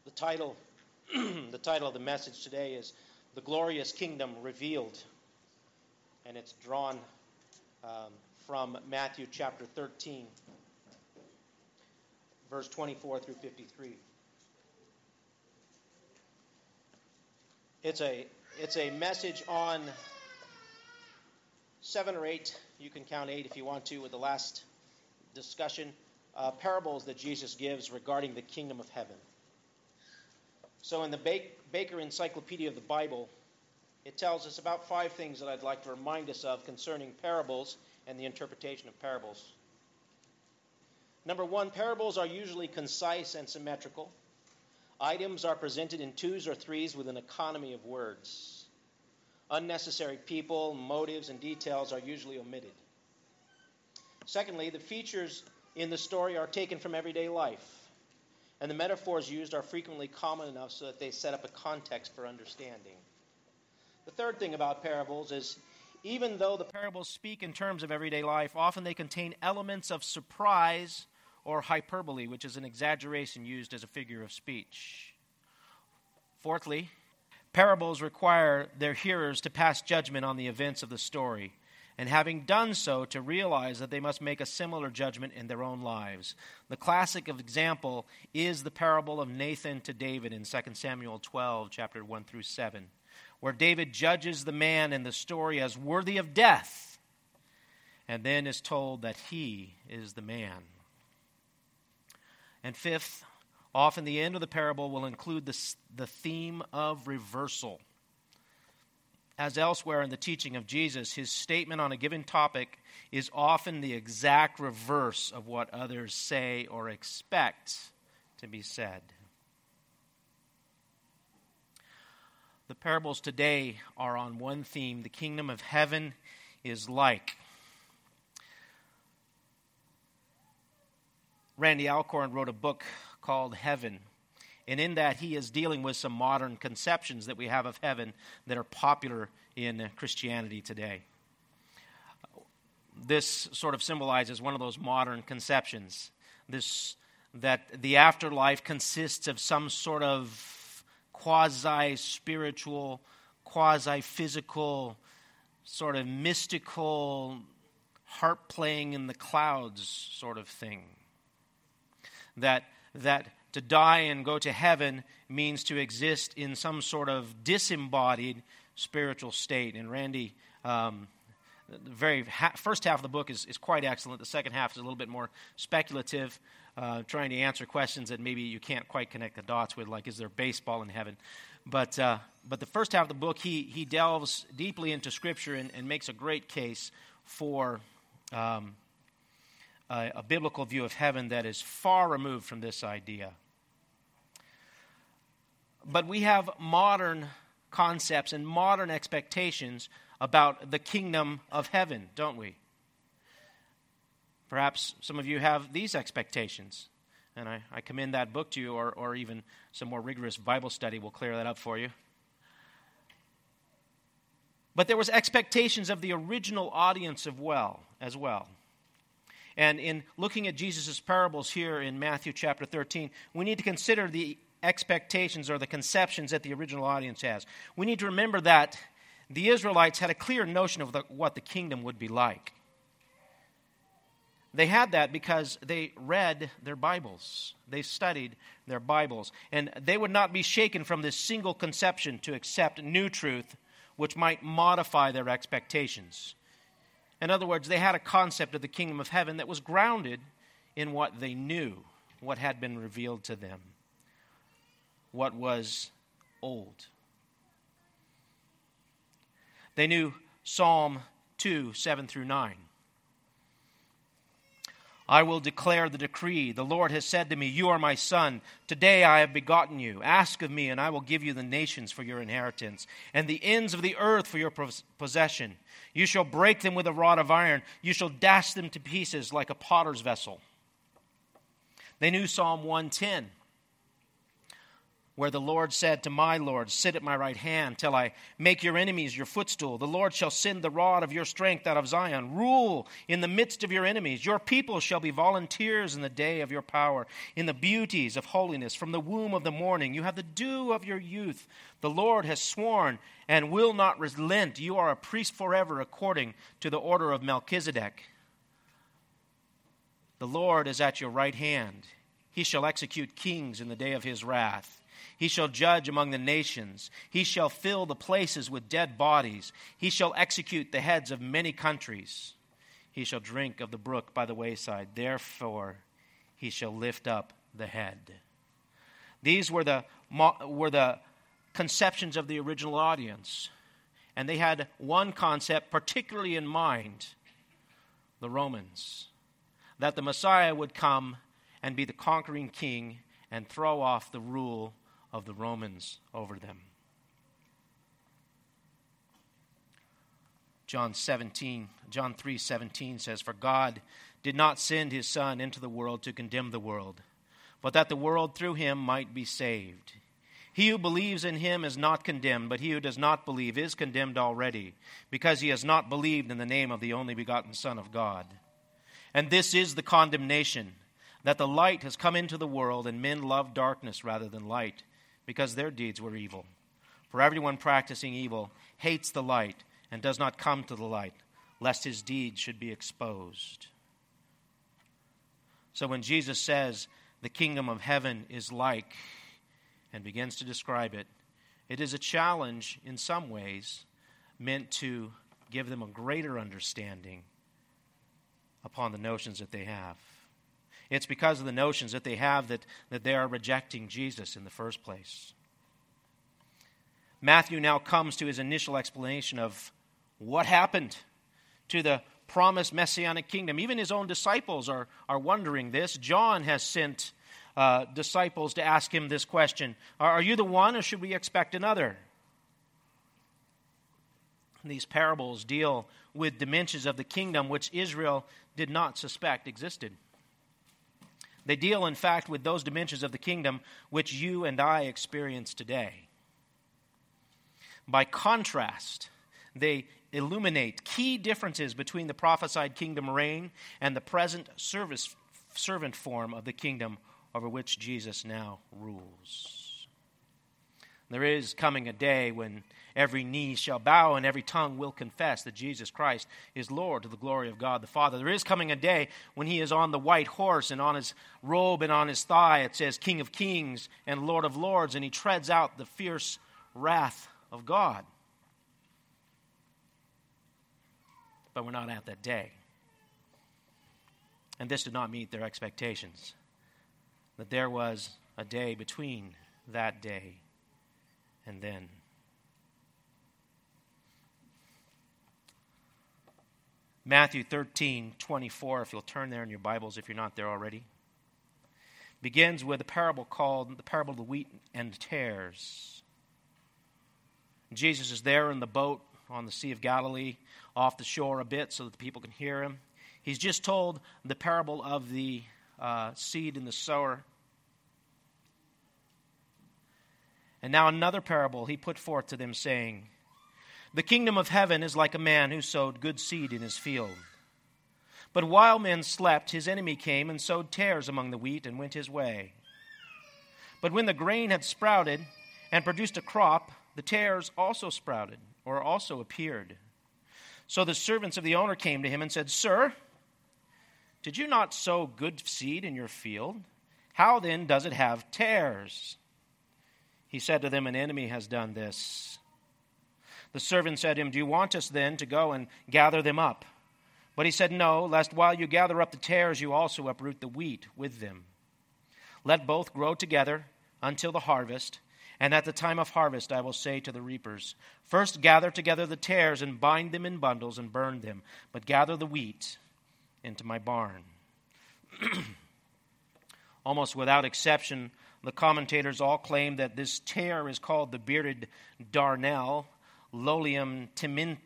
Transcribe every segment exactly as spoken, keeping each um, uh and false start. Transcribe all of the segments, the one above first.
The title, the title of the message today is The Glorious Kingdom Revealed, and it's drawn um, from Matthew chapter thirteen, verse twenty-four through fifty-three. It's a it's a message on seven or eight, you can count eight if you want to, with the last discussion, uh, parables that Jesus gives regarding the kingdom of heaven. So in the Baker Encyclopedia of the Bible, it tells us about five things that I'd like to remind us of concerning parables and the interpretation of parables. Number one, parables are usually concise and symmetrical. Items are presented in twos or threes with an economy of words. Unnecessary people, motives, and details are usually omitted. Secondly, the features in the story are taken from everyday life, and the metaphors used are frequently common enough so that they set up a context for understanding. The third thing about parables is, even though the parables speak in terms of everyday life, often they contain elements of surprise or hyperbole, which is an exaggeration used as a figure of speech. Fourthly, parables require their hearers to pass judgment on the events of the story, and having done so, to realize that they must make a similar judgment in their own lives. The classic example is the parable of Nathan to David in Second Samuel twelve, chapter one through seven, where David judges the man in the story as worthy of death, and then is told that he is the man. And fifth, often the end of the parable will include the, the theme of reversal. As elsewhere in the teaching of Jesus, his statement on a given topic is often the exact reverse of what others say or expect to be said. The parables today are on one theme: the kingdom of heaven is like. Randy Alcorn wrote a book called Heaven, and in that he is dealing with some modern conceptions that we have of heaven that are popular in Christianity today. This sort of symbolizes one of those modern conceptions, this that the afterlife consists of some sort of quasi-spiritual, quasi-physical, sort of mystical, harp playing in the clouds sort of thing. That that to die and go to heaven means to exist in some sort of disembodied spiritual state. And Randy, um, the very ha- first half of the book is, is quite excellent. The second half is a little bit more speculative, uh, trying to answer questions that maybe you can't quite connect the dots with, like, is there baseball in heaven? But uh, but the first half of the book, he he delves deeply into Scripture and, and makes a great case for um, a, a biblical view of heaven that is far removed from this idea. But we have modern concepts and modern expectations about the kingdom of heaven, don't we? Perhaps some of you have these expectations, and I, I commend that book to you, or, or even some more rigorous Bible study will clear that up for you. But there was expectations of the original audience of well, as well. And in looking at Jesus' parables here in Matthew chapter thirteen, we need to consider the expectations or the conceptions that the original audience has. We need to remember that the Israelites had a clear notion of the, what the kingdom would be like. They had that because they read their Bibles. They studied their Bibles. And they would not be shaken from this single conception to accept new truth which might modify their expectations. In other words, they had a concept of the kingdom of heaven that was grounded in what they knew, what had been revealed to them, what was old. They knew Psalm two, seven through nine. I will declare the decree. The Lord has said to me, you are my son. Today I have begotten you. Ask of me, and I will give you the nations for your inheritance, and the ends of the earth for your possession. You shall break them with a rod of iron. You shall dash them to pieces like a potter's vessel. They knew Psalm one ten. where the Lord said to my Lord, sit at my right hand till I make your enemies your footstool. The Lord shall send the rod of your strength out of Zion. Rule in the midst of your enemies. Your people shall be volunteers in the day of your power, in the beauties of holiness. From the womb of the morning you have the dew of your youth. The Lord has sworn and will not relent. You are a priest forever according to the order of Melchizedek. The Lord is at your right hand. He shall execute kings in the day of his wrath. He shall judge among the nations. He shall fill the places with dead bodies. He shall execute the heads of many countries. He shall drink of the brook by the wayside. Therefore, he shall lift up the head. These were the, were the conceptions of the original audience. And they had one concept particularly in mind, the Romans, that the Messiah would come and be the conquering king and throw off the rule of the Romans over them. John seventeen, John three seventeen says, "For God did not send his Son into the world to condemn the world, but that the world through him might be saved. He who believes in him is not condemned, but he who does not believe is condemned already, because he has not believed in the name of the only begotten Son of God. And this is the condemnation, that the light has come into the world, and men love darkness rather than light, because their deeds were evil. For everyone practicing evil hates the light and does not come to the light, lest his deeds should be exposed." So when Jesus says the kingdom of heaven is like, and begins to describe it, it is a challenge in some ways meant to give them a greater understanding upon the notions that they have. It's because of the notions that they have that, that they are rejecting Jesus in the first place. Matthew now comes to his initial explanation of what happened to the promised messianic kingdom. Even his own disciples are, are wondering this. John has sent uh, disciples to ask him this question: Are, are you the one, or should we expect another? These parables deal with dimensions of the kingdom which Israel did not suspect existed. They deal, in fact, with those dimensions of the kingdom which you and I experience today. By contrast, they illuminate key differences between the prophesied kingdom reign and the present service, servant form of the kingdom over which Jesus now rules. There is coming a day when every knee shall bow and every tongue will confess that Jesus Christ is Lord, to the glory of God the Father. There is coming a day when he is on the white horse, and on his robe and on his thigh it says King of Kings and Lord of Lords, and he treads out the fierce wrath of God. But we're not at that day. And this did not meet their expectations, that there was a day between that day and then. Matthew thirteen twenty-four, if you'll turn there in your Bibles, if you're not there already, begins with a parable called the parable of the wheat and tares. Jesus is there in the boat on the Sea of Galilee, off the shore a bit so that the people can hear him. He's just told the parable of the uh, seed and the sower. And now another parable he put forth to them, saying, "The kingdom of heaven is like a man who sowed good seed in his field. But while men slept, his enemy came and sowed tares among the wheat and went his way. But when the grain had sprouted and produced a crop, the tares also sprouted, or also appeared. So the servants of the owner came to him and said, 'Sir, did you not sow good seed in your field? How then does it have tares?' He said to them, 'An enemy has done this.' The servant said to him, 'Do you want us then to go and gather them up?' But he said, 'No, lest while you gather up the tares, you also uproot the wheat with them. Let both grow together until the harvest. And at the time of harvest I will say to the reapers, first gather together the tares and bind them in bundles and burn them, but gather the wheat into my barn.'" Almost without exception, the commentators all claim that this tare is called the bearded darnel, Lolium timin,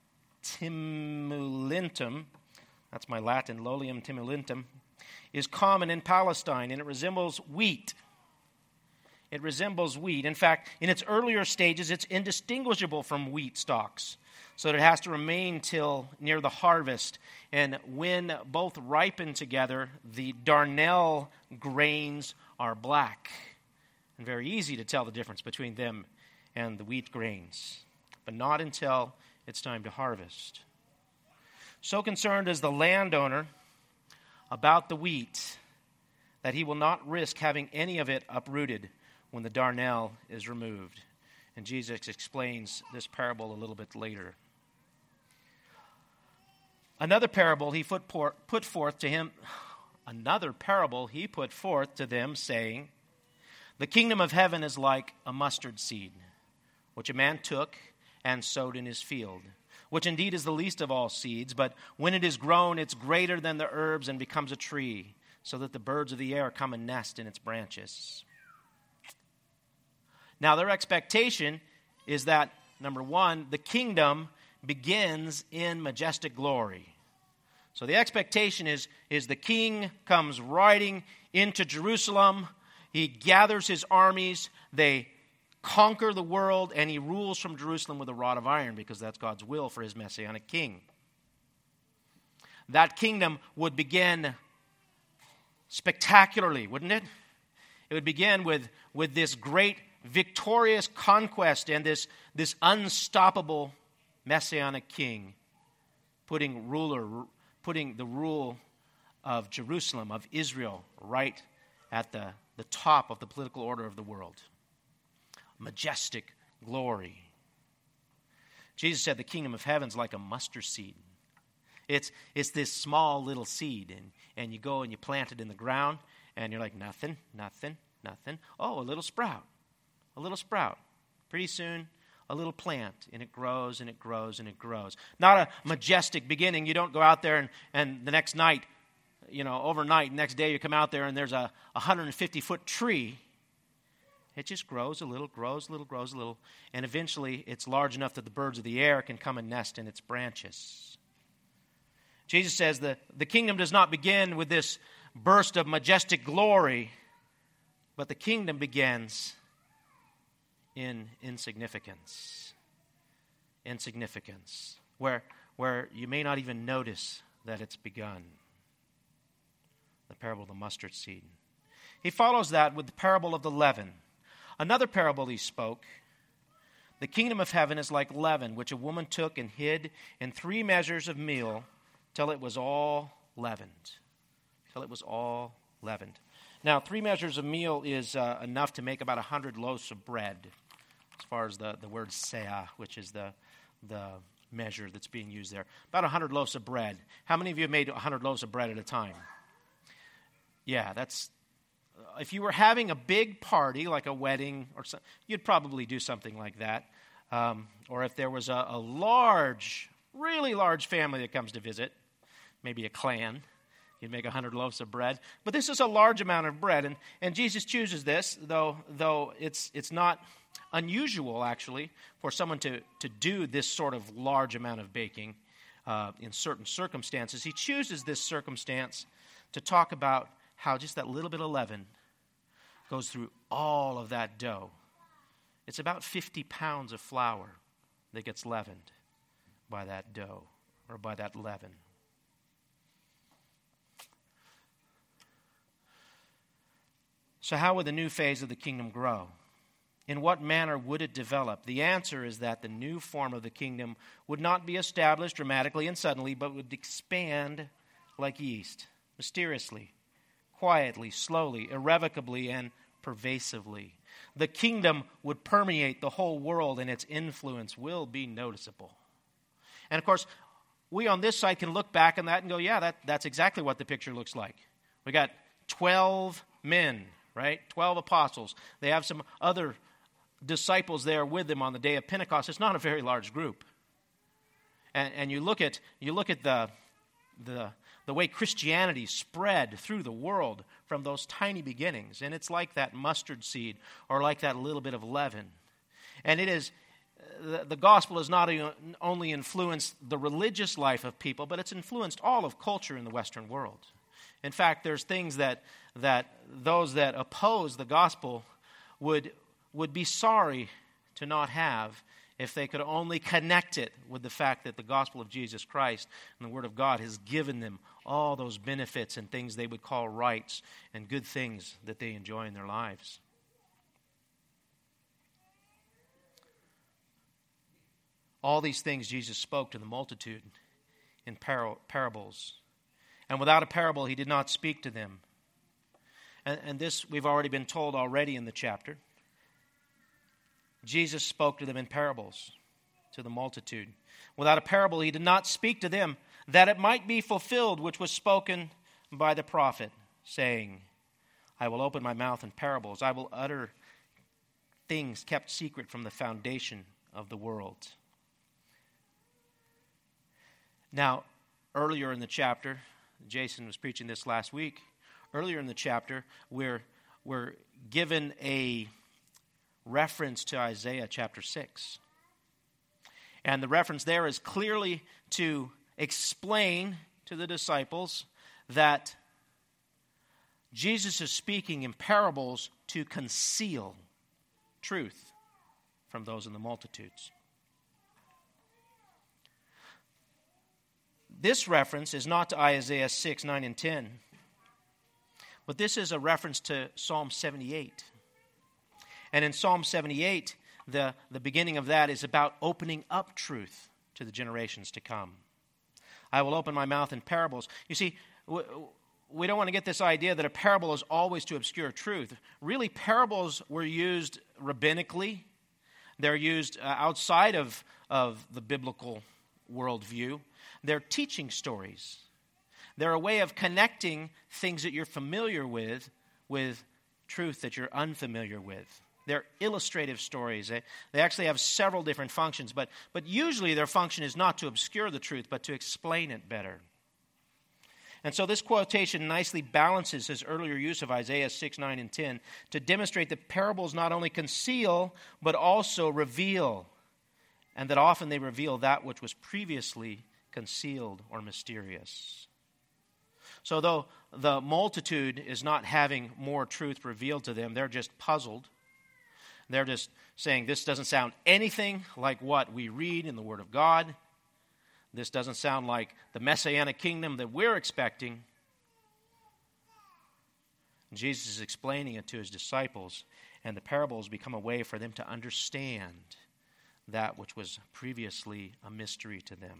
timulentum, that's my Latin, Lolium timulentum, is common in Palestine, and it resembles wheat. it resembles wheat. In fact, in its earlier stages, it's indistinguishable from wheat stalks, so that it has to remain till near the harvest. And when both ripen together, the darnel grains are black, and very easy to tell the difference between them and the wheat grains, but not until it's time to harvest. So concerned is the landowner about the wheat that he will not risk having any of it uprooted when the darnel is removed. And Jesus explains this parable a little bit later. Another parable he put, por- put forth to him, another parable he put forth to them, saying, "The kingdom of heaven is like a mustard seed, which a man took and sowed in his field, which indeed is the least of all seeds, but when it is grown, it's greater than the herbs and becomes a tree, so that the birds of the air come and nest in its branches." Now, their expectation is that, number one, the kingdom begins in majestic glory. So the expectation is, is the king comes riding into Jerusalem. He gathers his armies. They conquer the world, and he rules from Jerusalem with a rod of iron, because that's God's will for his messianic king. That kingdom would begin spectacularly, wouldn't it? It would begin with, with this great victorious conquest and this, this unstoppable messianic king putting ruler, putting the rule of Jerusalem, of Israel, right at the, the top of the political order of the world. Majestic glory. Jesus said the kingdom of heaven is like a mustard seed. It's, it's this small little seed, and, and you go and you plant it in the ground, and you're like, nothing, nothing, nothing. Oh, a little sprout, a little sprout. Pretty soon, a little plant, and it grows and it grows and it grows. Not a majestic beginning. You don't go out there and, and the next night, you know, overnight, next day you come out there and there's a one hundred fifty foot tree. It just grows a little, grows a little, grows a little, and eventually it's large enough that the birds of the air can come and nest in its branches. Jesus says the, the kingdom does not begin with this burst of majestic glory, but the kingdom begins in insignificance. Insignificance, where, where you may not even notice that it's begun. The parable of the mustard seed. He follows that with the parable of the leaven. Another parable he spoke, the kingdom of heaven is like leaven, which a woman took and hid in three measures of meal till it was all leavened. Till it was all leavened. Now, three measures of meal is uh, enough to make about one hundred loaves of bread, as far as the, the word seah, which is the, the measure that's being used there. About one hundred loaves of bread. How many of you have made one hundred loaves of bread at a time? Yeah, that's... If you were having a big party, like a wedding, or something, you'd probably do something like that. Um, or if there was a, a large, really large family that comes to visit, maybe a clan, you'd make one hundred loaves of bread. But this is a large amount of bread, and, and Jesus chooses this, though though it's it's not unusual, actually, for someone to, to do this sort of large amount of baking uh, in certain circumstances. He chooses this circumstance to talk about how just that little bit of leaven goes through all of that dough. It's about fifty pounds of flour that gets leavened by that dough or by that leaven. So how would the new phase of the kingdom grow? In what manner would it develop? The answer is that the new form of the kingdom would not be established dramatically and suddenly, but would expand like yeast, mysteriously, quietly, slowly, irrevocably, and pervasively. The kingdom would permeate the whole world, and its influence will be noticeable. And of course, we on this side can look back on that and go, yeah, that, that's exactly what the picture looks like. We got twelve men, right? twelve apostles. They have some other disciples there with them on the day of Pentecost. It's not a very large group. And, and you look at you look at the the the way Christianity spread through the world from those tiny beginnings. And it's like that mustard seed or like that little bit of leaven. And it is, the, the gospel has not only influenced the religious life of people, but it's influenced all of culture in the Western world. In fact, there's things that, that those that oppose the gospel would, would be sorry to not have if they could only connect it with the fact that the gospel of Jesus Christ and the Word of God has given them all those benefits and things they would call rights and good things that they enjoy in their lives. All these things Jesus spoke to the multitude in par- parables. And without a parable, he did not speak to them. And, and this we've already been told already in the chapter. Jesus spoke to them in parables, to the multitude. Without a parable, he did not speak to them, that it might be fulfilled which was spoken by the prophet, saying, I will open my mouth in parables. I will utter things kept secret from the foundation of the world. Now, earlier in the chapter, Jason was preaching this last week. Earlier in the chapter, we're, we're given a reference to Isaiah chapter six. And the reference there is clearly to explain to the disciples that Jesus is speaking in parables to conceal truth from those in the multitudes. This reference is not to Isaiah six, nine, and ten, but this is a reference to Psalm seventy-eight. And in Psalm seventy-eight, the, the beginning of that is about opening up truth to the generations to come. I will open my mouth in parables. You see, we don't want to get this idea that a parable is always to obscure truth. Really, parables were used rabbinically. They're used uh, outside of, of the biblical worldview. They're teaching stories. They're a way of connecting things that you're familiar with with truth that you're unfamiliar with. They're illustrative stories. They, they actually have several different functions, but, but usually their function is not to obscure the truth, but to explain it better. And so this quotation nicely balances his earlier use of Isaiah six, nine, and ten to demonstrate that parables not only conceal, but also reveal, and that often they reveal that which was previously concealed or mysterious. So though the multitude is not having more truth revealed to them, they're just puzzled. They're just saying, this doesn't sound anything like what we read in the Word of God. This doesn't sound like the Messianic kingdom that we're expecting. And Jesus is explaining it to his disciples, and the parables become a way for them to understand that which was previously a mystery to them.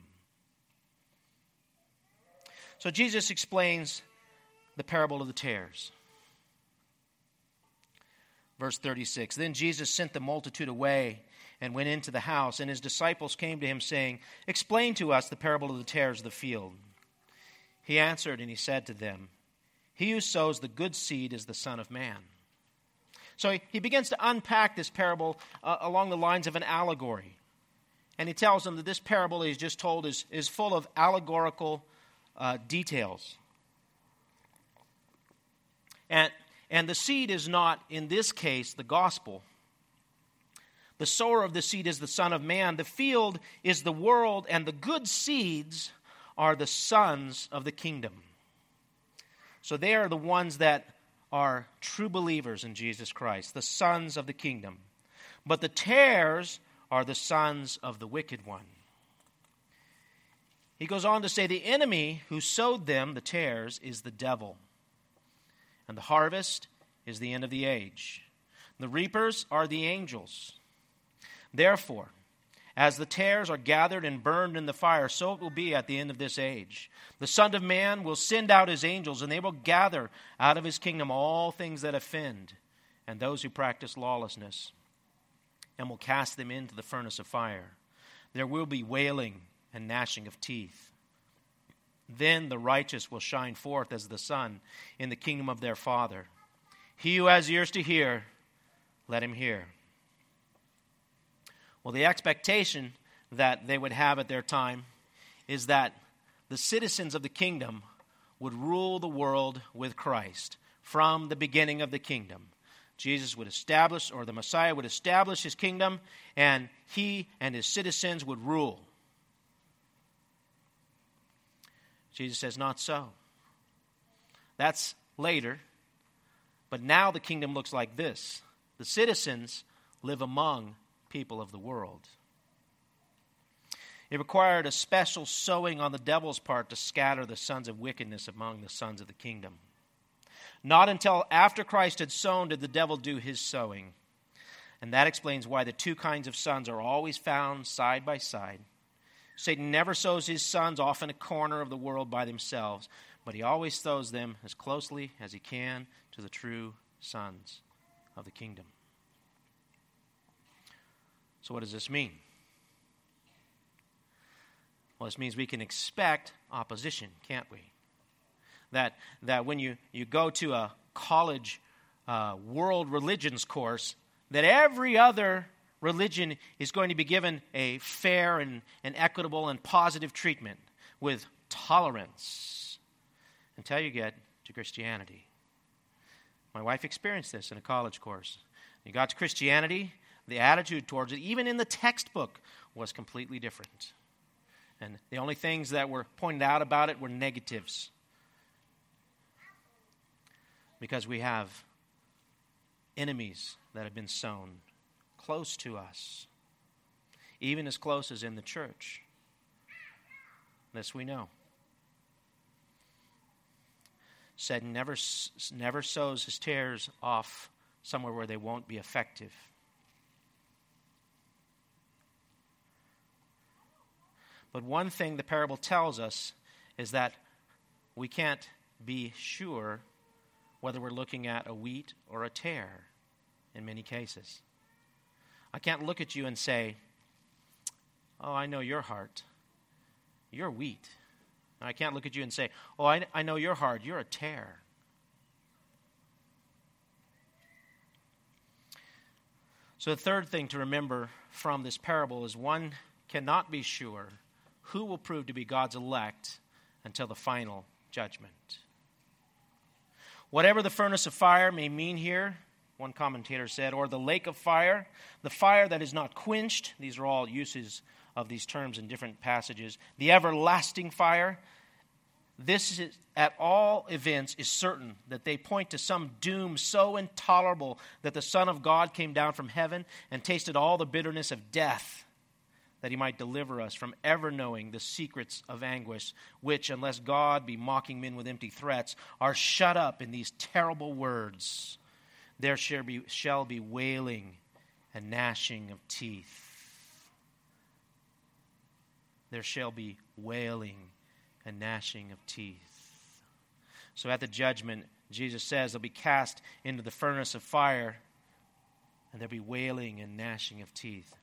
So Jesus explains the parable of the tares. Verse thirty-six, then Jesus sent the multitude away and went into the house, and his disciples came to him, saying, explain to us the parable of the tares of the field. He answered and he said to them, he who sows the good seed is the Son of Man. So he, he begins to unpack this parable uh, along the lines of an allegory. And he tells them that this parable he's just told is, is full of allegorical uh, details. And And the seed is not, in this case, the gospel. The sower of the seed is the Son of Man. The field is the world, and the good seeds are the sons of the kingdom. So they are the ones that are true believers in Jesus Christ, the sons of the kingdom. But the tares are the sons of the wicked one. He goes on to say, the enemy who sowed them, the tares, is the devil. And the harvest is the end of the age. The reapers are the angels. Therefore, as the tares are gathered and burned in the fire, so it will be at the end of this age. The Son of Man will send out his angels, and they will gather out of his kingdom all things that offend, and those who practice lawlessness, and will cast them into the furnace of fire. There will be wailing and gnashing of teeth. Then the righteous will shine forth as the sun in the kingdom of their Father. He who has ears to hear, let him hear. Well, the expectation that they would have at their time is that the citizens of the kingdom would rule the world with Christ from the beginning of the kingdom. Jesus would establish, or the Messiah would establish his kingdom, and he and his citizens would rule. Jesus says, not so. That's later. But now the kingdom looks like this. The citizens live among people of the world. It required a special sowing on the devil's part to scatter the sons of wickedness among the sons of the kingdom. Not until after Christ had sown did the devil do his sowing. And that explains why the two kinds of sons are always found side by side. Satan never sows his sons off in a corner of the world by themselves, but he always sows them as closely as he can to the true sons of the kingdom. So what does this mean? Well, this means we can expect opposition, can't we? That, that when you, you go to a college uh, world religions course, that every other religion is going to be given a fair and, and equitable and positive treatment with tolerance until you get to Christianity. My wife experienced this in a college course. You got to Christianity, the attitude towards it, even in the textbook, was completely different. And the only things that were pointed out about it were negatives. Because we have enemies that have been sown close to us, even as close as in the church. This we know. Satan never, never sows his tares off somewhere where they won't be effective. But one thing the parable tells us is that we can't be sure whether we're looking at a wheat or a tare in many cases. I can't look at you and say, oh, I know your heart. You're wheat. And I can't look at you and say, oh, I, I know your heart. You're a tare. So the third thing to remember from this parable is one cannot be sure who will prove to be God's elect until the final judgment. Whatever the furnace of fire may mean here, one commentator said, or the lake of fire, the fire that is not quenched, these are all uses of these terms in different passages, the everlasting fire, this is, at all events is certain that they point to some doom so intolerable that the Son of God came down from heaven and tasted all the bitterness of death, that he might deliver us from ever knowing the secrets of anguish, which, unless God be mocking men with empty threats, are shut up in these terrible words. There shall be, shall be wailing and gnashing of teeth. There shall be wailing and gnashing of teeth. So at the judgment, Jesus says they'll be cast into the furnace of fire, and there'll be wailing and gnashing of teeth.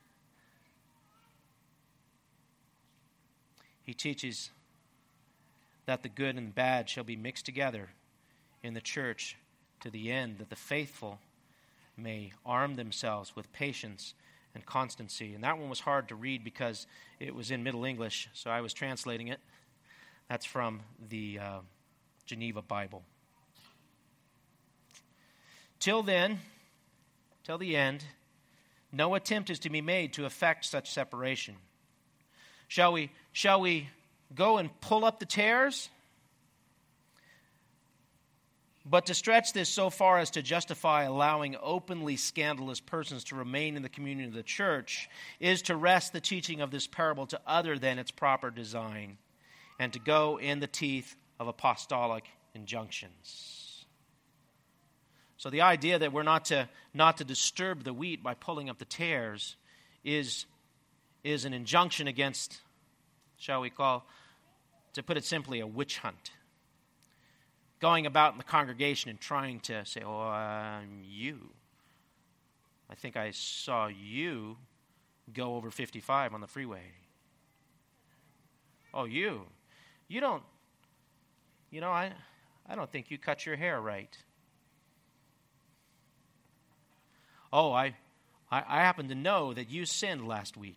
He teaches that the good and bad shall be mixed together in the church to the end that the faithful may arm themselves with patience and constancy. And that one was hard to read because it was in Middle English, so I was translating it. That's from the uh, Geneva Bible. Till then, till the end, no attempt is to be made to effect such separation. Shall we, shall we go and pull up the tares? But to stretch this so far as to justify allowing openly scandalous persons to remain in the communion of the church is to wrest the teaching of this parable to other than its proper design and to go in the teeth of apostolic injunctions. So the idea that we're not to, not to disturb the wheat by pulling up the tares is is an injunction against, shall we call, to put it simply, a witch hunt. Going about in the congregation and trying to say, oh, I'm you. I think I saw you go over fifty-five on the freeway. Oh, you. You don't, you know, I, I don't think you cut your hair right. Oh, I, I, I happen to know that you sinned last week.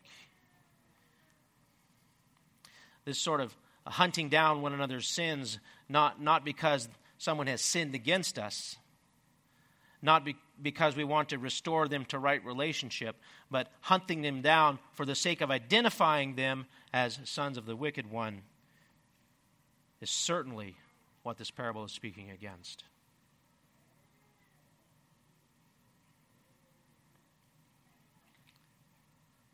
This sort of hunting down one another's sins, not, not because someone has sinned against us, not be, because we want to restore them to right relationship, but hunting them down for the sake of identifying them as sons of the wicked one is certainly what this parable is speaking against.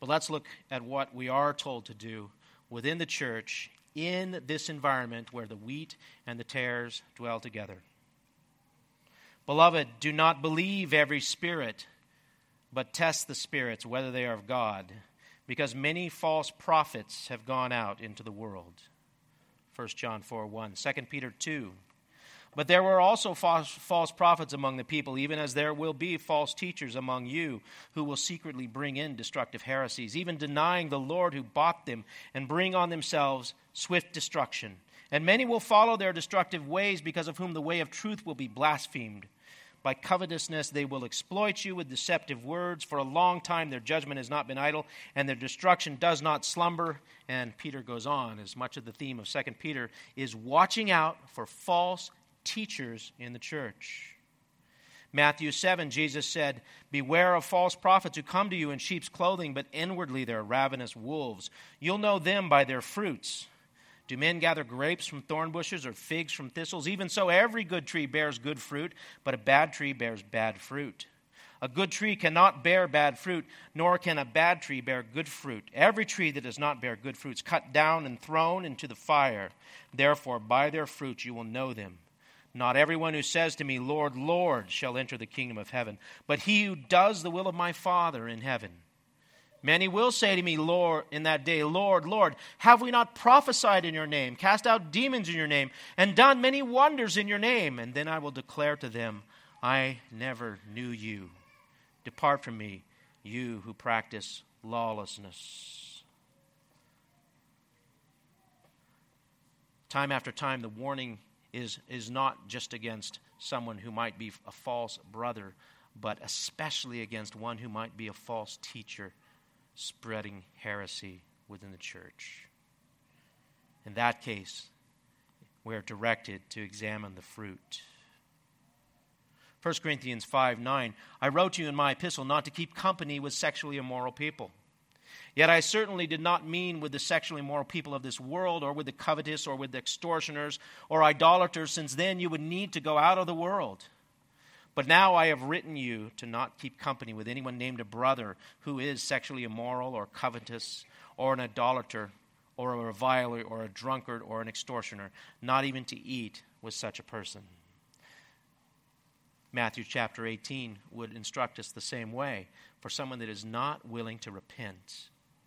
But let's look at what we are told to do within the church in this environment where the wheat and the tares dwell together. Beloved, do not believe every spirit, but test the spirits whether they are of God, because many false prophets have gone out into the world. First John four one. Second Peter two. But there were also false, false prophets among the people, even as there will be false teachers among you who will secretly bring in destructive heresies, even denying the Lord who bought them, and bring on themselves swift destruction. And many will follow their destructive ways, because of whom the way of truth will be blasphemed. By covetousness they will exploit you with deceptive words. For a long time their judgment has not been idle, and their destruction does not slumber. And Peter goes on, as much of the theme of Second Peter is watching out for false teachers in the church. Matthew seven, Jesus said, "Beware of false prophets who come to you in sheep's clothing, but inwardly they are ravenous wolves. You'll know them by their fruits. Do men gather grapes from thorn bushes or figs from thistles? Even so, every good tree bears good fruit, but a bad tree bears bad fruit. A good tree cannot bear bad fruit, nor can a bad tree bear good fruit. Every tree that does not bear good fruit is cut down and thrown into the fire. Therefore, by their fruits you will know them. Not everyone who says to me, 'Lord, Lord,' shall enter the kingdom of heaven, but he who does the will of my Father in heaven. Many will say to me, Lord, in that day, 'Lord, Lord, have we not prophesied in your name, cast out demons in your name, and done many wonders in your name?' And then I will declare to them, 'I never knew you. Depart from me, you who practice lawlessness.'" Time after time, the warning is, is not just against someone who might be a false brother, but especially against one who might be a false teacher spreading heresy within the church. In that case, we're directed to examine the fruit. First Corinthians five nine, "I wrote to you in my epistle not to keep company with sexually immoral people. Yet I certainly did not mean with the sexually immoral people of this world, or with the covetous, or with the extortioners, or idolaters, since then you would need to go out of the world. But now I have written you to not keep company with anyone named a brother who is sexually immoral, or covetous, or an idolater, or a reviler, or a drunkard, or an extortioner, not even to eat with such a person." Matthew chapter eighteen would instruct us the same way, for someone that is not willing to repent.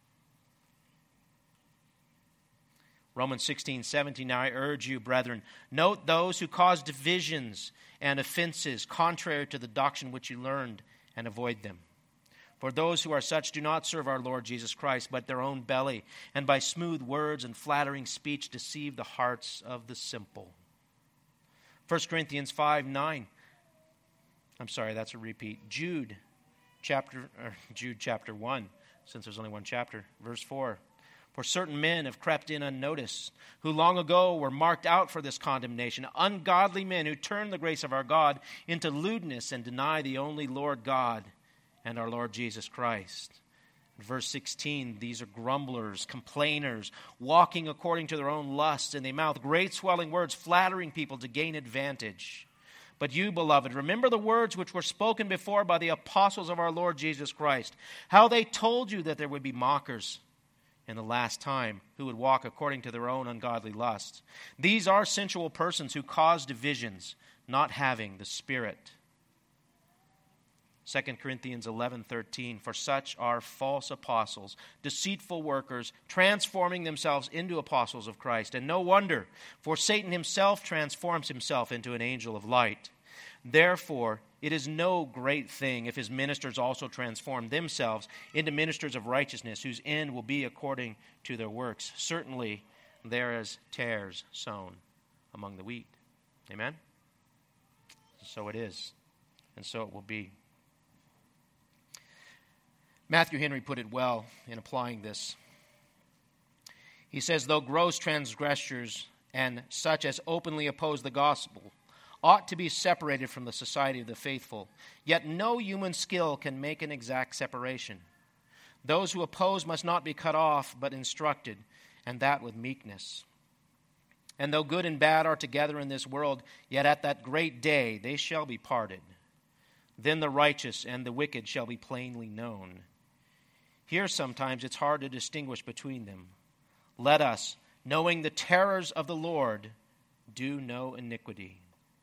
Romans sixteen seventeen, "Now I urge you, brethren, note those who cause divisions and offenses contrary to the doctrine which you learned, and avoid them. For those who are such do not serve our Lord Jesus Christ, but their own belly, and by smooth words and flattering speech deceive the hearts of the simple." First Corinthians five nine. I'm sorry, that's a repeat. Jude chapter or Jude chapter one, since there's only one chapter, verse four. "For certain men have crept in unnoticed, who long ago were marked out for this condemnation, ungodly men who turn the grace of our God into lewdness and deny the only Lord God and our Lord Jesus Christ." Verse sixteen, "These are grumblers, complainers, walking according to their own lusts, and they mouth great swelling words, flattering people to gain advantage. But you, beloved, remember the words which were spoken before by the apostles of our Lord Jesus Christ, how they told you that there would be mockers in the last time, who would walk according to their own ungodly lusts. These are sensual persons who cause divisions, not having the Spirit." Second Corinthians eleven thirteen, "For such are false apostles, deceitful workers, transforming themselves into apostles of Christ. And no wonder, for Satan himself transforms himself into an angel of light. Therefore, it is no great thing if his ministers also transform themselves into ministers of righteousness, whose end will be according to their works. Certainly, there is tares sown among the wheat." Amen? So it is, and so it will be. Matthew Henry put it well in applying this. He says, "Though gross transgressors and such as openly oppose the gospel ought to be separated from the society of the faithful, yet no human skill can make an exact separation. Those who oppose must not be cut off, but instructed, and that with meekness. And though good and bad are together in this world, yet at that great day they shall be parted. Then the righteous and the wicked shall be plainly known. Here sometimes it's hard to distinguish between them. Let us, knowing the terrors of the Lord, do no iniquity.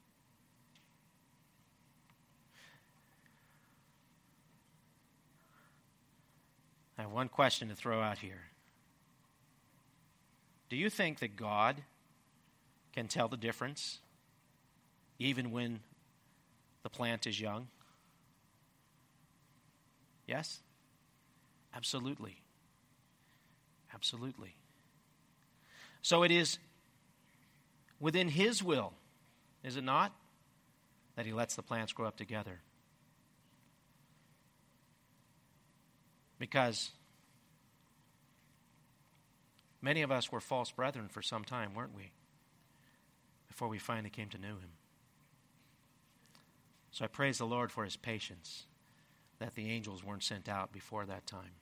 I have one question to throw out here. Do you think that God can tell the difference even when the plant is young? Yes? Absolutely. Absolutely. So it is within His will, is it not, that He lets the plants grow up together? Because many of us were false brethren for some time, weren't we? Before we finally came to know Him. So I praise the Lord for His patience, that the angels weren't sent out before that time.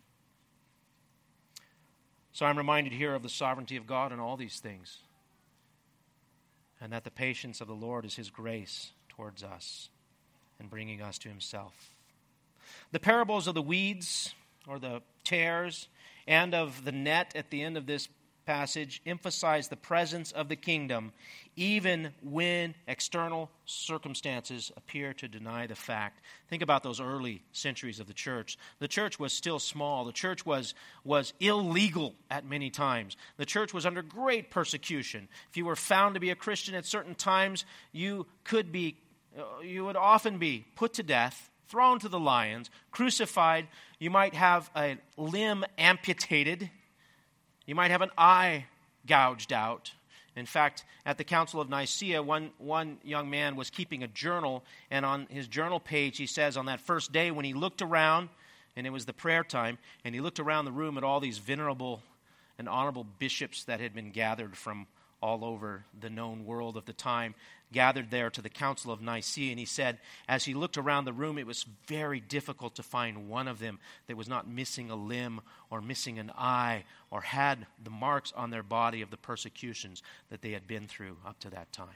So I'm reminded here of the sovereignty of God in all these things, and that the patience of the Lord is His grace towards us in bringing us to Himself. The parables of the weeds or the tares and of the net at the end of this passage emphasize the presence of the kingdom even when external circumstances appear to deny the fact. Think about those early centuries of the church. The church was still small. The church was, was illegal at many times. The church was under great persecution. If you were found to be a Christian at certain times, you could be, you would often be put to death, thrown to the lions, crucified. You might have a limb amputated. You might have an eye gouged out. In fact, at the Council of Nicaea, one, one young man was keeping a journal, and on his journal page he says on that first day when he looked around, and it was the prayer time, and he looked around the room at all these venerable and honorable bishops that had been gathered from all over the known world of the time, gathered there to the Council of Nicaea, and he said, as he looked around the room, it was very difficult to find one of them that was not missing a limb or missing an eye or had the marks on their body of the persecutions that they had been through up to that time.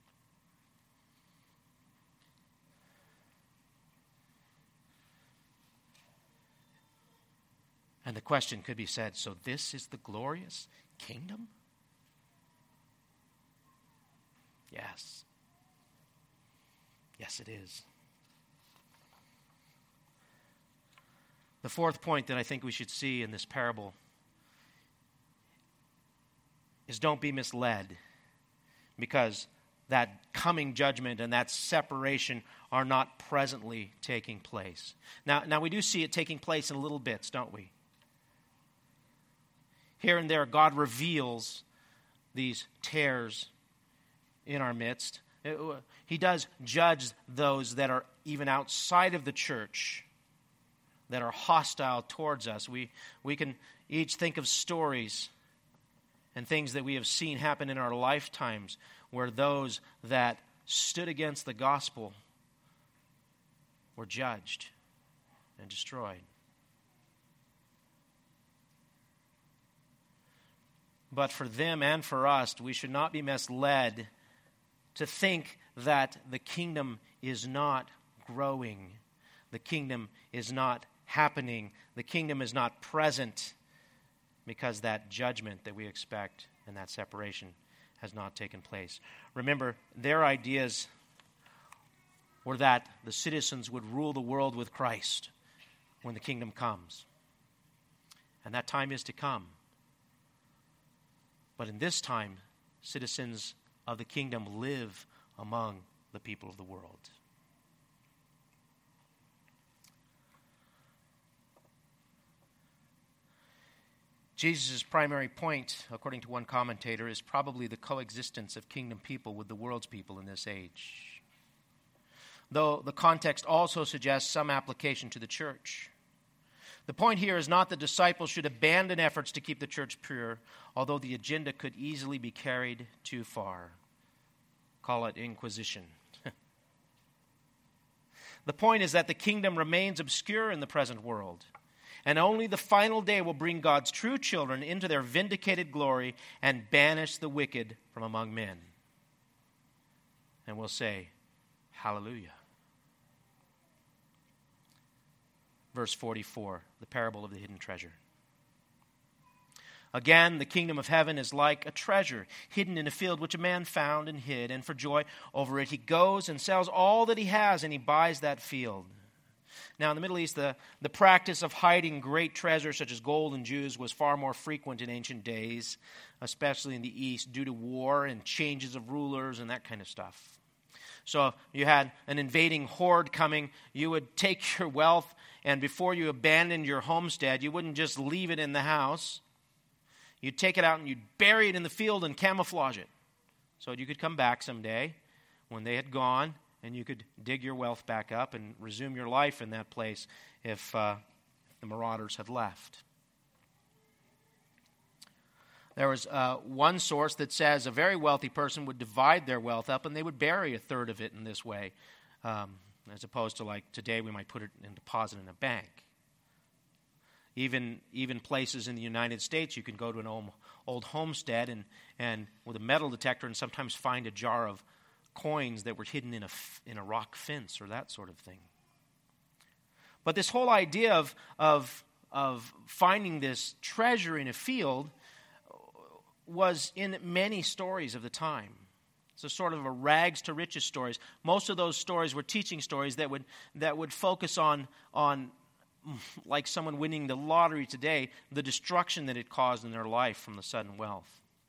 And the question could be said, so this is the glorious kingdom? Yes. Yes, it is. The fourth point that I think we should see in this parable is don't be misled, because that coming judgment and that separation are not presently taking place. Now, now we do see it taking place in little bits, don't we? Here and there, God reveals these tares in our midst. He does judge those that are even outside of the church, that are hostile towards us. We, we can each think of stories and things that we have seen happen in our lifetimes where those that stood against the gospel were judged and destroyed. But for them and for us, we should not be misled to think that the kingdom is not growing. The kingdom is not happening. The kingdom is not present because that judgment that we expect and that separation has not taken place. Remember, their ideas were that the citizens would rule the world with Christ when the kingdom comes. And that time is to come. But in this time, citizens of the kingdom live among the people of the world. Jesus' primary point, according to one commentator, is probably the coexistence of kingdom people with the world's people in this age. Though the context also suggests some application to the church. The point here is not that disciples should abandon efforts to keep the church pure, although the agenda could easily be carried too far. Call it inquisition. The point is that the kingdom remains obscure in the present world, and only the final day will bring God's true children into their vindicated glory and banish the wicked from among men. And we'll say, hallelujah. verse forty-four, the parable of the hidden treasure. Again, the kingdom of heaven is like a treasure hidden in a field which a man found and hid, and for joy over it he goes and sells all that he has, and he buys that field. Now, in the Middle East, the, the practice of hiding great treasures such as gold and jewels was far more frequent in ancient days, especially in the East, due to war and changes of rulers and that kind of stuff. So you had an invading horde coming, you would take your wealth, and before you abandoned your homestead, you wouldn't just leave it in the house. You'd take it out and you'd bury it in the field and camouflage it so that you could come back someday when they had gone, and you could dig your wealth back up and resume your life in that place if uh, the marauders had left. There was uh, one source that says a very wealthy person would divide their wealth up and they would bury a third of it in this way, um, as opposed to like today we might put it in deposit in a bank. Even even places in the United States, you can go to an old, old homestead and, and with a metal detector and sometimes find a jar of coins that were hidden in a, in a rock fence or that sort of thing. But this whole idea of, of, of finding this treasure in a field was in many stories of the time. It's a sort of a rags to riches stories. Most of those stories were teaching stories that would that would focus on on like someone winning the lottery today, the destruction that it caused in their life from the sudden wealth.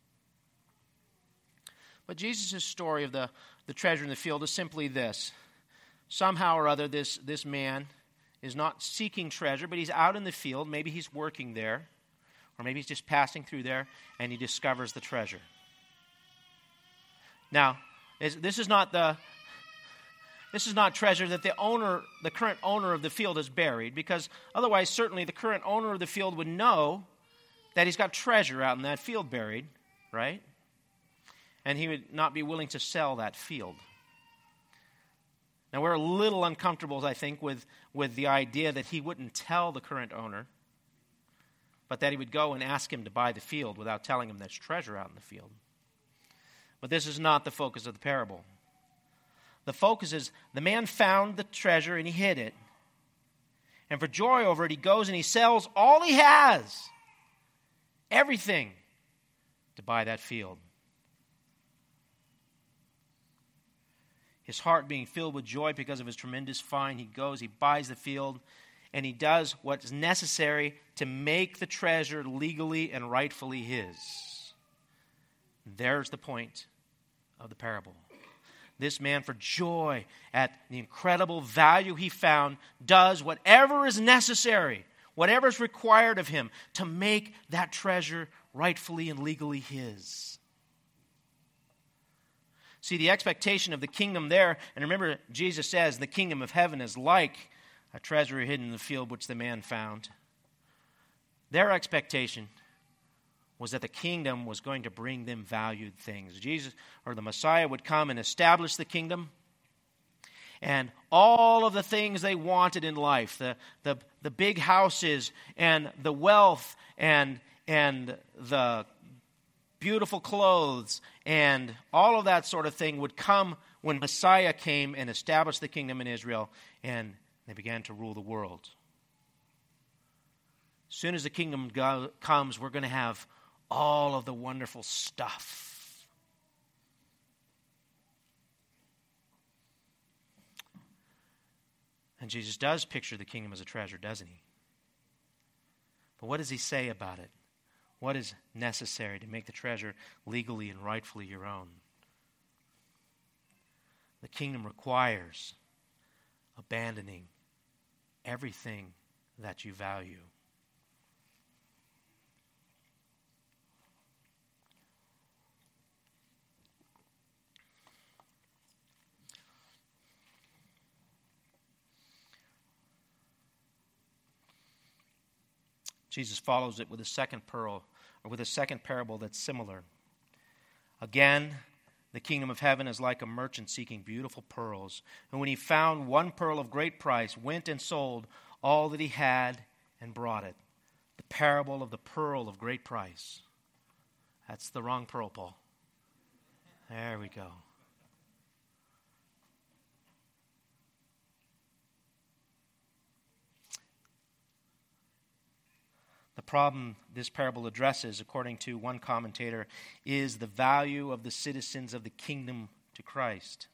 But Jesus' story of the, the treasure in the field is simply this. Somehow or other, this, this man is not seeking treasure, but he's out in the field. Maybe he's working there, or maybe he's just passing through there, and he discovers the treasure. Now, is, this is not the... This is not treasure that the owner, the current owner of the field has buried, because otherwise certainly the current owner of the field would know that he's got treasure out in that field buried, right? And he would not be willing to sell that field. Now we're a little uncomfortable, I think, with, with the idea that he wouldn't tell the current owner, but that he would go and ask him to buy the field without telling him there's treasure out in the field. But this is not the focus of the parable. The focus is the man found the treasure and he hid it. And for joy over it, he goes and he sells all he has, everything, to buy that field. His heart being filled with joy because of his tremendous find, he goes, he buys the field, and he does what's necessary to make the treasure legally and rightfully his. There's the point of the parable. This man, for joy at the incredible value he found, does whatever is necessary, whatever is required of him to make that treasure rightfully and legally his. See, the expectation of the kingdom there, and remember, Jesus says the kingdom of heaven is like a treasure hidden in the field which the man found. Their expectation was that the kingdom was going to bring them valued things. Jesus, or the Messiah, would come and establish the kingdom. And all of the things they wanted in life, the, the, the big houses and the wealth and, and the beautiful clothes and all of that sort of thing would come when Messiah came and established the kingdom in Israel, and they began to rule the world. As soon as the kingdom go, comes, we're going to have all of the wonderful stuff. And Jesus does picture the kingdom as a treasure, doesn't he? But what does he say about it? What is necessary to make the treasure legally and rightfully your own? The kingdom requires abandoning everything that you value. Jesus follows it with a second pearl, or with a second parable that's similar. Again, the kingdom of heaven is like a merchant seeking beautiful pearls, and when he found one pearl of great price, went and sold all that he had and brought it. The parable of the pearl of great price. That's the wrong pearl, Paul. There we go. problem this parable addresses, according to one commentator, is the value of the citizens of the kingdom to Christ.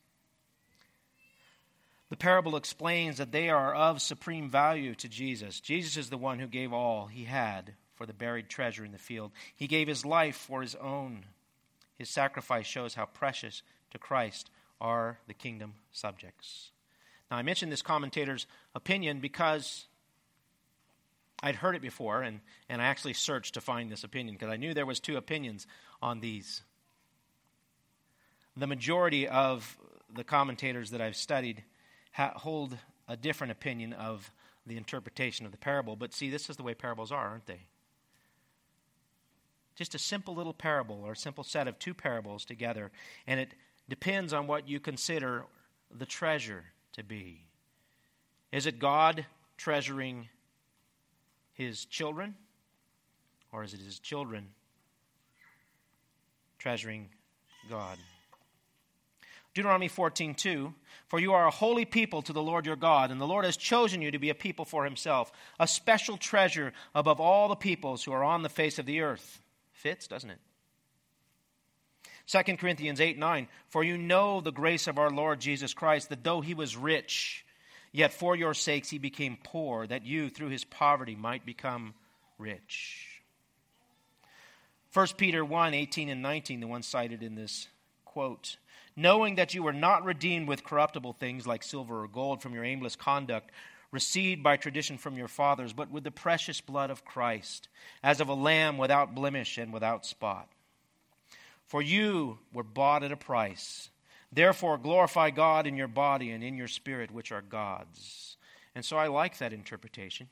The parable explains that they are of supreme value to Jesus. Jesus is the one who gave all he had for the buried treasure in the field. He gave his life for his own. His sacrifice shows how precious to Christ are the kingdom subjects. Now, I mentioned this commentator's opinion because I'd heard it before, and, and I actually searched to find this opinion because I knew there was two opinions on these. The majority of the commentators that I've studied ha- hold a different opinion of the interpretation of the parable. But see, this is the way parables are, aren't they? Just a simple little parable or a simple set of two parables together, and it depends on what you consider the treasure to be. Is it God treasuring his children, or is it his children treasuring God? Deuteronomy fourteen two, for you are a holy people to the Lord your God, and the Lord has chosen you to be a people for himself, a special treasure above all the peoples who are on the face of the earth. Fits, doesn't it? Second Corinthians eight nine, for you know the grace of our Lord Jesus Christ, that though he was rich, yet for your sakes he became poor, that you through his poverty might become rich. First Peter one eighteen and nineteen, the one cited in this quote, knowing that you were not redeemed with corruptible things like silver or gold from your aimless conduct, received by tradition from your fathers, but with the precious blood of Christ, as of a lamb without blemish and without spot. For you were bought at a price. Therefore glorify God in your body and in your spirit, which are God's. And so I like that interpretation.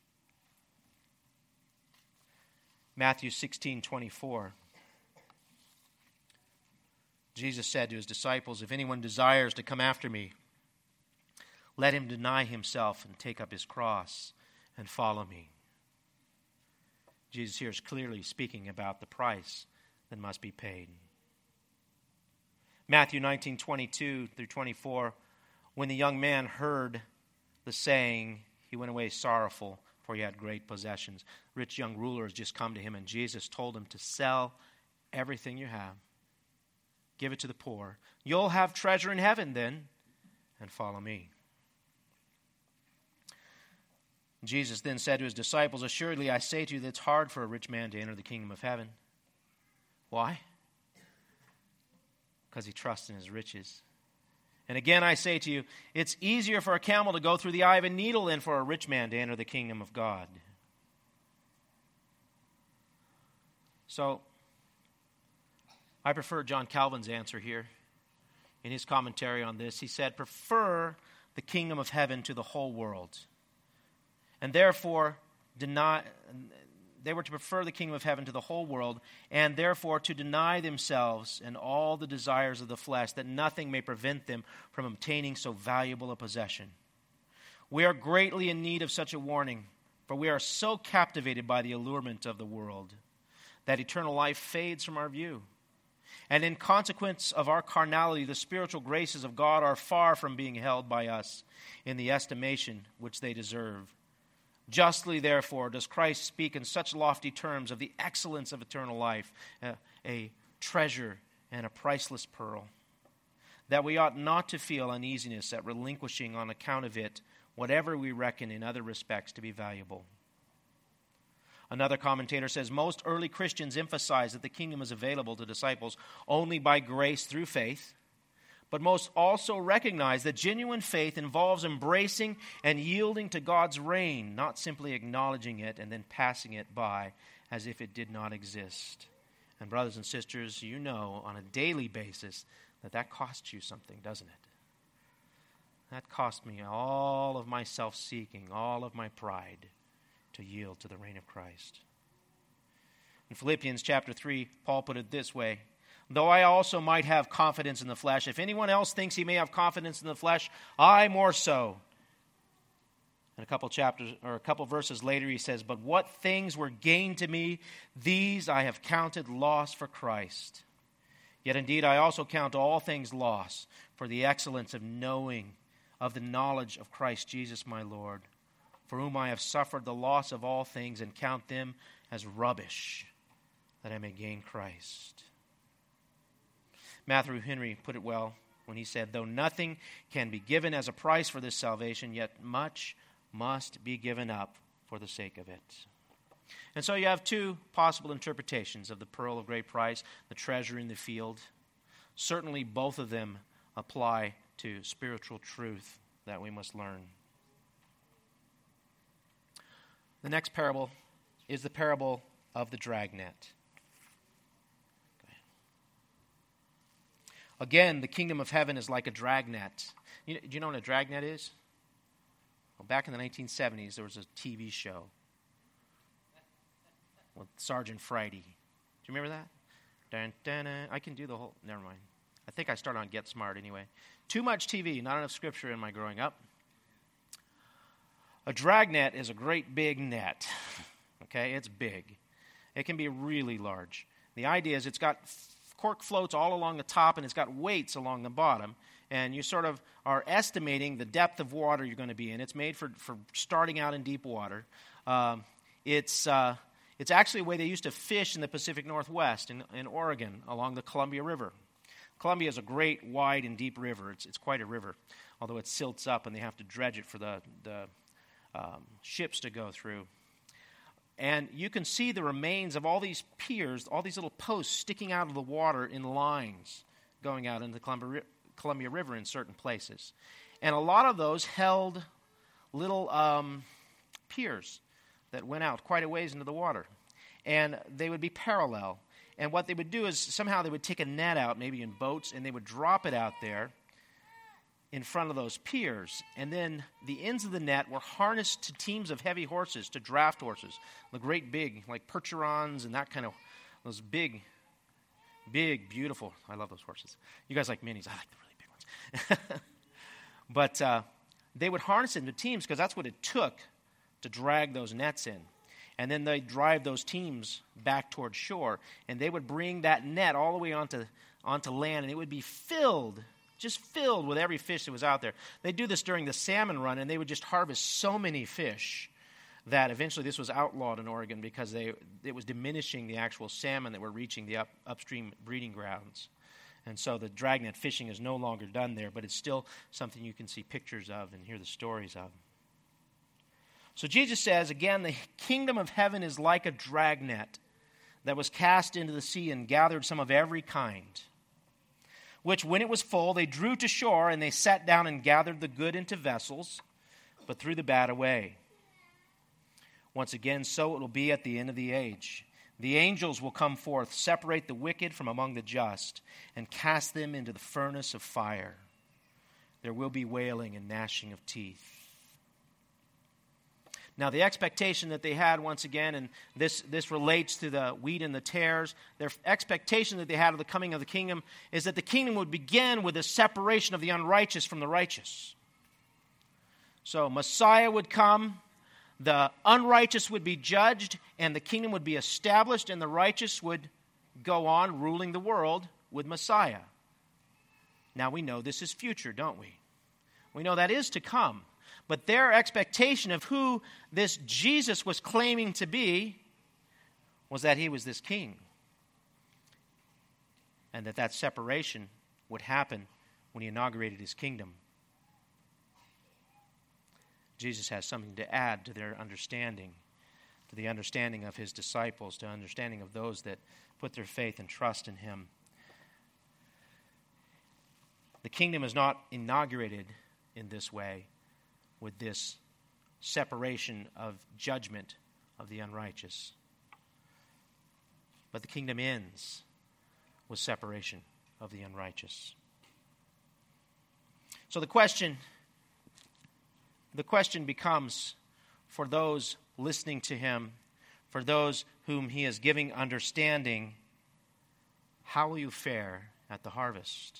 Matthew sixteen twenty-four. Jesus said to his disciples, if anyone desires to come after me, let him deny himself and take up his cross and follow me. Jesus here is clearly speaking about the price that must be paid. Matthew nineteen twenty-two through twenty-four, when the young man heard the saying, he went away sorrowful, for he had great possessions. Rich young ruler has just come to him, and Jesus told him to sell everything you have. Give it to the poor. You'll have treasure in heaven then, and follow me. Jesus then said to his disciples, assuredly I say to you that it's hard for a rich man to enter the kingdom of heaven. Why? Because he trusts in his riches. And again I say to you, it's easier for a camel to go through the eye of a needle than for a rich man to enter the kingdom of God. So, I prefer John Calvin's answer here. In his commentary on this, he said, prefer the kingdom of heaven to the whole world. And therefore, deny, they were to prefer the kingdom of heaven to the whole world, and therefore to deny themselves and all the desires of the flesh, that nothing may prevent them from obtaining so valuable a possession. We are greatly in need of such a warning, for we are so captivated by the allurement of the world that eternal life fades from our view. And in consequence of our carnality, the spiritual graces of God are far from being held by us in the estimation which they deserve. Justly, therefore, does Christ speak in such lofty terms of the excellence of eternal life, a, a treasure and a priceless pearl, that we ought not to feel uneasiness at relinquishing on account of it whatever we reckon in other respects to be valuable. Another commentator says, most early Christians emphasize that the kingdom is available to disciples only by grace through faith, but most also recognize that genuine faith involves embracing and yielding to God's reign, not simply acknowledging it and then passing it by as if it did not exist. And brothers and sisters, you know on a daily basis that that costs you something, doesn't it? That cost me all of my self-seeking, all of my pride, to yield to the reign of Christ. In Philippians chapter three, Paul put it this way, though I also might have confidence in the flesh, if anyone else thinks he may have confidence in the flesh, I more so. And a couple chapters or a couple verses later he says, but what things were gained to me, these I have counted loss for Christ. Yet indeed I also count all things loss for the excellence of knowing, of the knowledge of Christ Jesus my Lord, for whom I have suffered the loss of all things and count them as rubbish, that I may gain Christ. Matthew Henry put it well when he said, though nothing can be given as a price for this salvation, yet much must be given up for the sake of it. And so you have two possible interpretations of the pearl of great price, the treasure in the field. Certainly both of them apply to spiritual truth that we must learn. The next parable is the parable of the dragnet. Again, the kingdom of heaven is like a dragnet. You know, do you know what a dragnet is? Well, back in the nineteen seventies, there was a T V show with Sergeant Friday. Do you remember that? Dun, dun, dun. I can do the whole... Never mind. I think I started on Get Smart anyway. Too much T V, not enough scripture in my growing up. A dragnet is a great big net. Okay, it's big. It can be really large. The idea is it's got cork floats all along the top, and it's got weights along the bottom, and you sort of are estimating the depth of water you're going to be in. It's made for, for starting out in deep water. Um, it's uh, it's actually a way they used to fish in the Pacific Northwest, in, in Oregon, along the Columbia River. Columbia is a great, wide, and deep river. It's it's quite a river, although it silts up, and they have to dredge it for the, the um, ships to go through. And you can see the remains of all these piers, all these little posts sticking out of the water in lines going out into the Columbia, Columbia River in certain places. And a lot of those held little um, piers that went out quite a ways into the water. And they would be parallel. And what they would do is somehow they would take a net out, maybe in boats, and they would drop it out there in front of those piers. And then the ends of the net were harnessed to teams of heavy horses, to draft horses, the great big, like Percherons and that kind of, those big, big, beautiful, I love those horses. You guys like minis, I like the really big ones. But uh, they would harness it into teams because that's what it took to drag those nets in. And then they'd drive those teams back toward shore, and they would bring that net all the way onto, onto land, and it would be filled just filled with every fish that was out there. They do this during the salmon run, and they would just harvest so many fish that eventually this was outlawed in Oregon because they it was diminishing the actual salmon that were reaching the up, upstream breeding grounds. And so the dragnet fishing is no longer done there, but it's still something you can see pictures of and hear the stories of. So Jesus says, again, the kingdom of heaven is like a dragnet that was cast into the sea and gathered some of every kind, which when it was full, they drew to shore, and they sat down and gathered the good into vessels, but threw the bad away. Once again, so it will be at the end of the age. The angels will come forth, separate the wicked from among the just, and cast them into the furnace of fire. There will be wailing and gnashing of teeth. Now, the expectation that they had, once again, and this, this relates to the wheat and the tares, their expectation that they had of the coming of the kingdom is that the kingdom would begin with the separation of the unrighteous from the righteous. So Messiah would come, the unrighteous would be judged, and the kingdom would be established, and the righteous would go on ruling the world with Messiah. Now, we know this is future, don't we? We know that is to come. But their expectation of who this Jesus was claiming to be was that he was this king. And that that separation would happen when he inaugurated his kingdom. Jesus has something to add to their understanding, to the understanding of his disciples, to understanding of those that put their faith and trust in him. The kingdom is not inaugurated in this way, with this separation of judgment of the unrighteous. But the kingdom ends with separation of the unrighteous. So the question, the question becomes, for those listening to him, for those whom he is giving understanding, how will you fare at the harvest?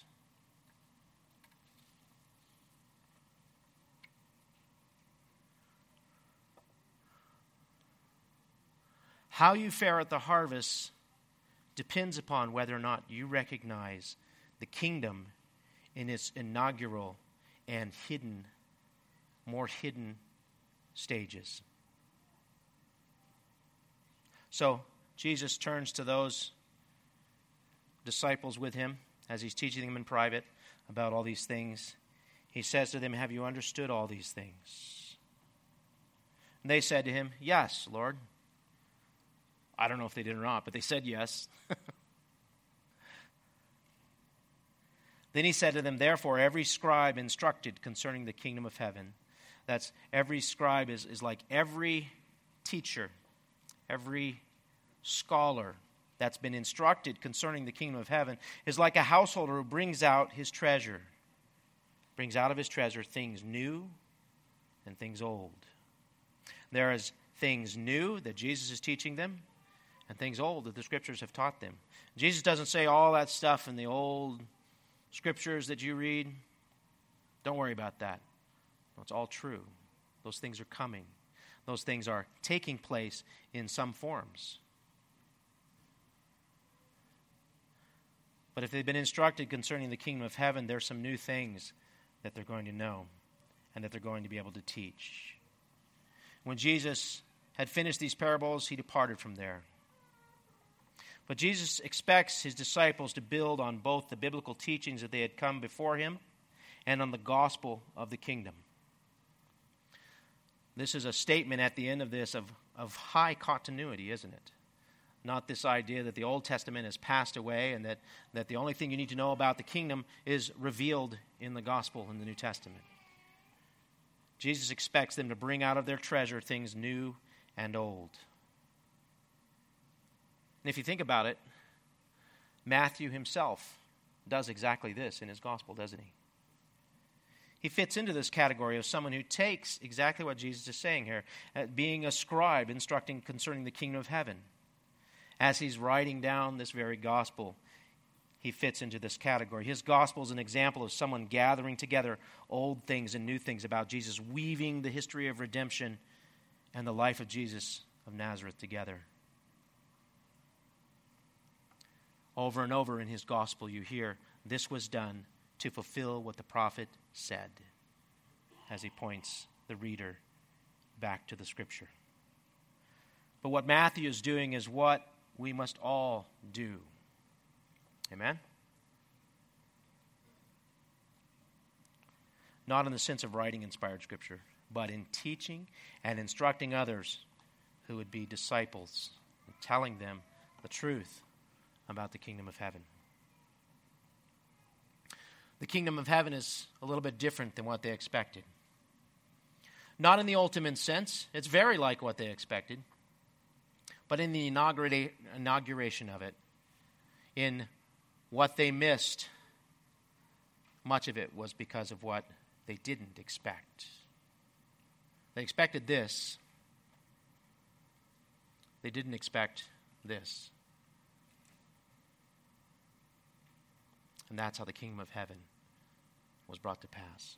How you fare at the harvest depends upon whether or not you recognize the kingdom in its inaugural and hidden, more hidden stages. So Jesus turns to those disciples with him as he's teaching them in private about all these things. He says to them, "Have you understood all these things?" And they said to him, "Yes, Lord." I don't know if they did or not, but they said yes. Then he said to them, "Therefore, every scribe instructed concerning the kingdom of heaven," that's every scribe is, is like every teacher, every scholar that's been instructed concerning the kingdom of heaven, is like a householder who brings out his treasure, brings out of his treasure things new and things old. There is things new that Jesus is teaching them, and things old that the Scriptures have taught them. Jesus doesn't say all that stuff in the old Scriptures that you read. Don't worry about that. No, it's all true. Those things are coming. Those things are taking place in some forms. But if they've been instructed concerning the kingdom of heaven, there's some new things that they're going to know and that they're going to be able to teach. When Jesus had finished these parables, he departed from there. But Jesus expects his disciples to build on both the biblical teachings that they had come before him and on the gospel of the kingdom. This is a statement at the end of this of, of high continuity, isn't it? Not this idea that the Old Testament has passed away and that, that the only thing you need to know about the kingdom is revealed in the gospel in the New Testament. Jesus expects them to bring out of their treasure things new and old. And if you think about it, Matthew himself does exactly this in his gospel, doesn't he? He fits into this category of someone who takes exactly what Jesus is saying here, uh, being a scribe instructing concerning the kingdom of heaven. As he's writing down this very gospel, he fits into this category. His gospel is an example of someone gathering together old things and new things about Jesus, weaving the history of redemption and the life of Jesus of Nazareth together. Over and over in his gospel, you hear, "This was done to fulfill what the prophet said," as he points the reader back to the Scripture. But what Matthew is doing is what we must all do. Amen? Not in the sense of writing inspired Scripture, but in teaching and instructing others who would be disciples, and telling them the truth about the kingdom of heaven. The kingdom of heaven is a little bit different than what they expected. Not in the ultimate sense. It's very like what they expected. But in the inauguration of it, in what they missed, much of it was because of what they didn't expect. They expected this. They didn't expect this. And that's how the kingdom of heaven was brought to pass.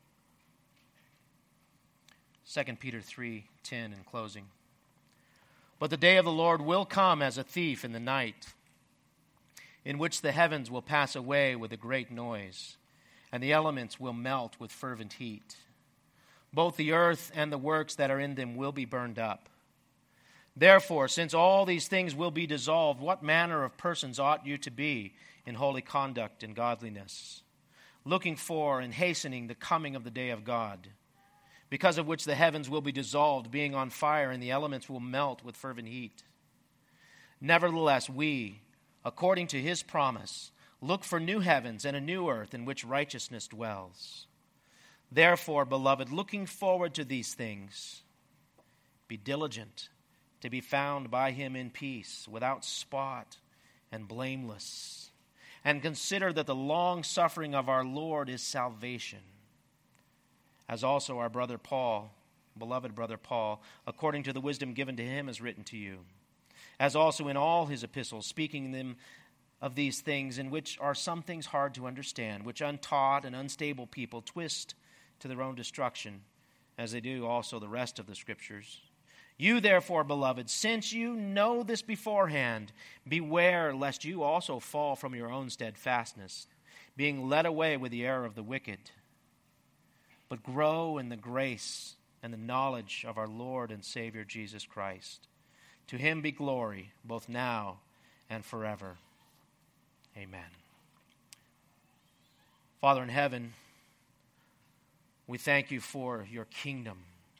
Second Peter three ten in closing. "But the day of the Lord will come as a thief in the night, in which the heavens will pass away with a great noise, and the elements will melt with fervent heat. Both the earth and the works that are in them will be burned up. Therefore, since all these things will be dissolved, what manner of persons ought you to be in holy conduct and godliness, looking for and hastening the coming of the day of God, because of which the heavens will be dissolved, being on fire, and the elements will melt with fervent heat. Nevertheless, we, according to his promise, look for new heavens and a new earth in which righteousness dwells. Therefore, beloved, looking forward to these things, be diligent to be found by him in peace, without spot and blameless, and consider that the long suffering of our Lord is salvation, as also our brother Paul, beloved brother Paul, according to the wisdom given to him, has written to you, as also in all his epistles, speaking them of these things, in which are some things hard to understand, which untaught and unstable people twist to their own destruction, as they do also the rest of the Scriptures. You therefore, beloved, since you know this beforehand, beware lest you also fall from your own steadfastness, being led away with the error of the wicked. But grow in the grace and the knowledge of our Lord and Savior Jesus Christ. To him be glory, both now and forever. Amen. Father in heaven, we thank you for your kingdom.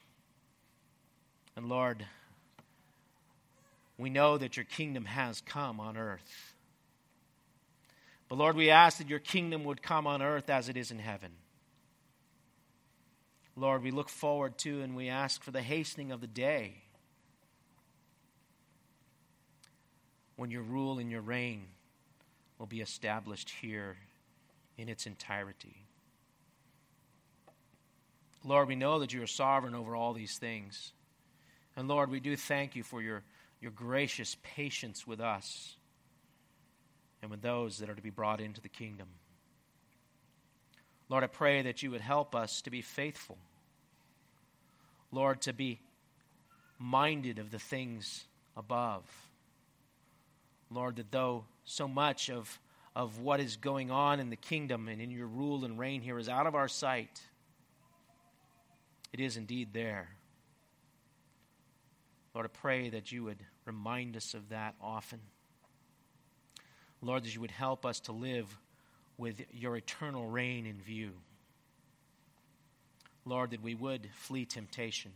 And Lord, we know that your kingdom has come on earth. But Lord, we ask that your kingdom would come on earth as it is in heaven. Lord, we look forward to and we ask for the hastening of the day when your rule and your reign will be established here in its entirety. Lord, we know that you are sovereign over all these things. And Lord, we do thank you for your, your gracious patience with us and with those that are to be brought into the kingdom. Lord, I pray that you would help us to be faithful. Lord, to be minded of the things above. Lord, that though so much of, of what is going on in the kingdom and in your rule and reign here is out of our sight, it is indeed there. Lord, I pray that you would remind us of that often. Lord, that you would help us to live with your eternal reign in view. Lord, that we would flee temptation.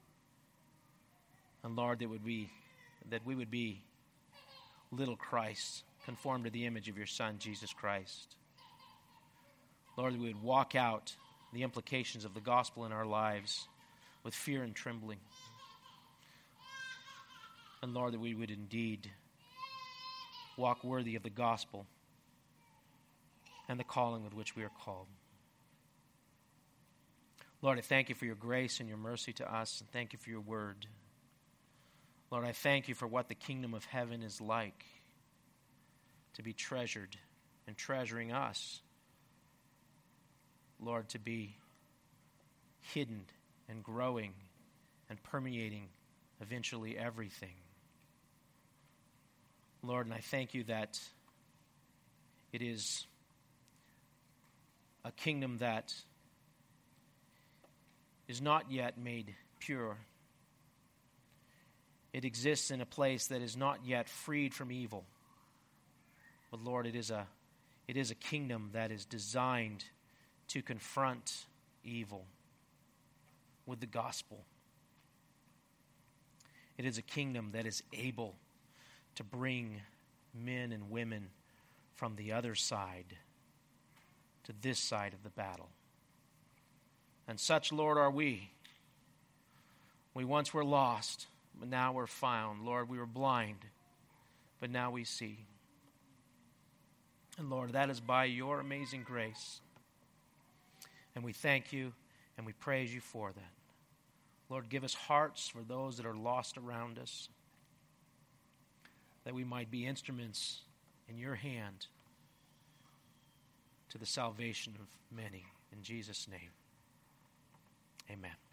And Lord, that would be that we would be little Christ, conformed to the image of your Son, Jesus Christ. Lord, that we would walk out the implications of the gospel in our lives with fear and trembling. And Lord, that we would indeed walk worthy of the gospel and the calling with which we are called. Lord, I thank you for your grace and your mercy to us, and thank you for your word. Lord, I thank you for what the kingdom of heaven is like, to be treasured and treasuring us. Lord, to be hidden and growing and permeating eventually everything. Lord, and I thank you that it is a kingdom that is not yet made pure. It exists in a place that is not yet freed from evil. But Lord, it is a it is a kingdom that is designed to confront evil with the gospel. It is a kingdom that is able to bring men and women from the other side to this side of the battle. And such, Lord, are we. We once were lost, but now we're found. Lord, we were blind, but now we see. And Lord, that is by your amazing grace. And we thank you and we praise you for that. Lord, give us hearts for those that are lost around us, that we might be instruments in your hand to the salvation of many. In Jesus' name, amen.